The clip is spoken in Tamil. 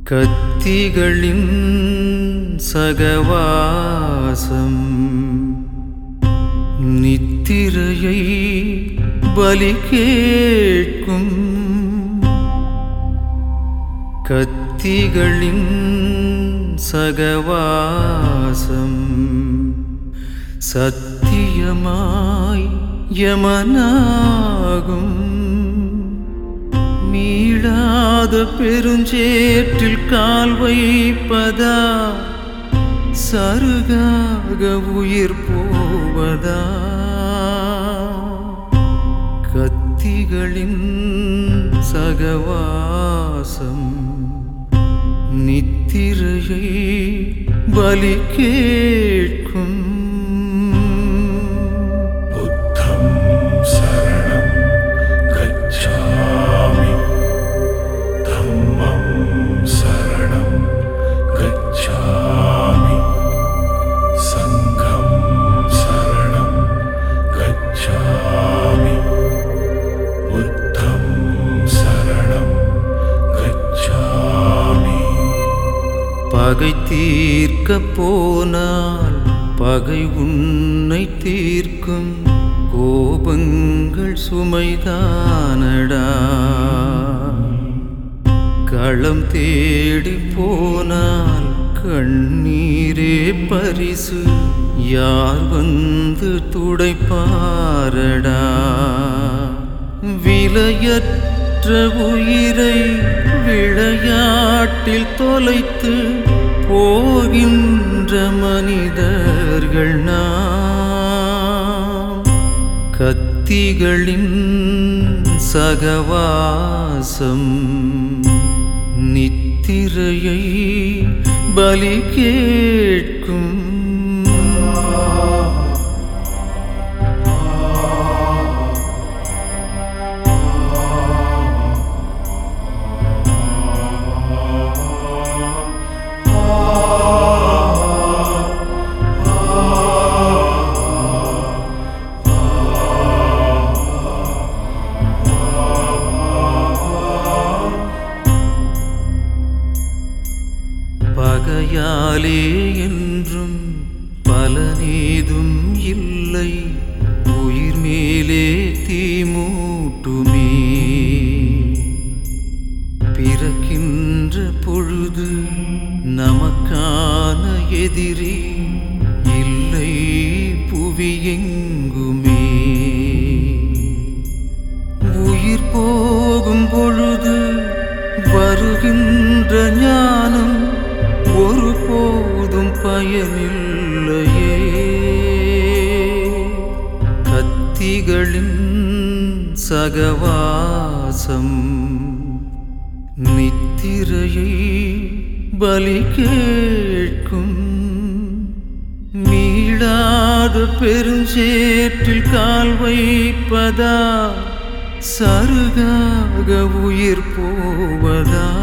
கத்திகளின் சகவாசம் நித்திரையை பலி கேட்கும். கத்திகளின் சகவாசம் சத்தியமாய் யமனாகும். மீளாத பெருஞ்சேற்றில் கால் வைப்பதா, சருகாக உயிர் போவதா? கத்திகளின் சகவாசம் நித்திரையை பலி கேட்கும். பகை தீர்க்க போனால் பகை உன்னை தீர்க்கும். கோபங்கள் சுமைதானடா. களம் தேடி போனால் கண்ணீரே பரிசு. யார் வந்து துடைப்பாரடா? விலையற்ற உயிரை விளையாட்டில் தொலைத்து போகின்ற மனிதர்கள் நாம். கத்திகளின் சகவாசம் நித்திரையை பலி கேட்கும். பகையாலே என்றும் பலனேதும் இல்லை. உயிர் மேலே தீமூட்டுமே. பிறக்கின்ற பொழுது நமக்கான எதிரி இல்லை புவியெங்குமே. உயிர் போகும் பொழுது வருகின்ற ஞானம் ஒருபோதும் பயனில்லையே. கத்திகளின் சகவாசம் நித்திரையை பலி கேட்கும். மீளாத பெருஞ்சேற்றில் கால் வைப்பதா, சருகாக உயிர் போவதா?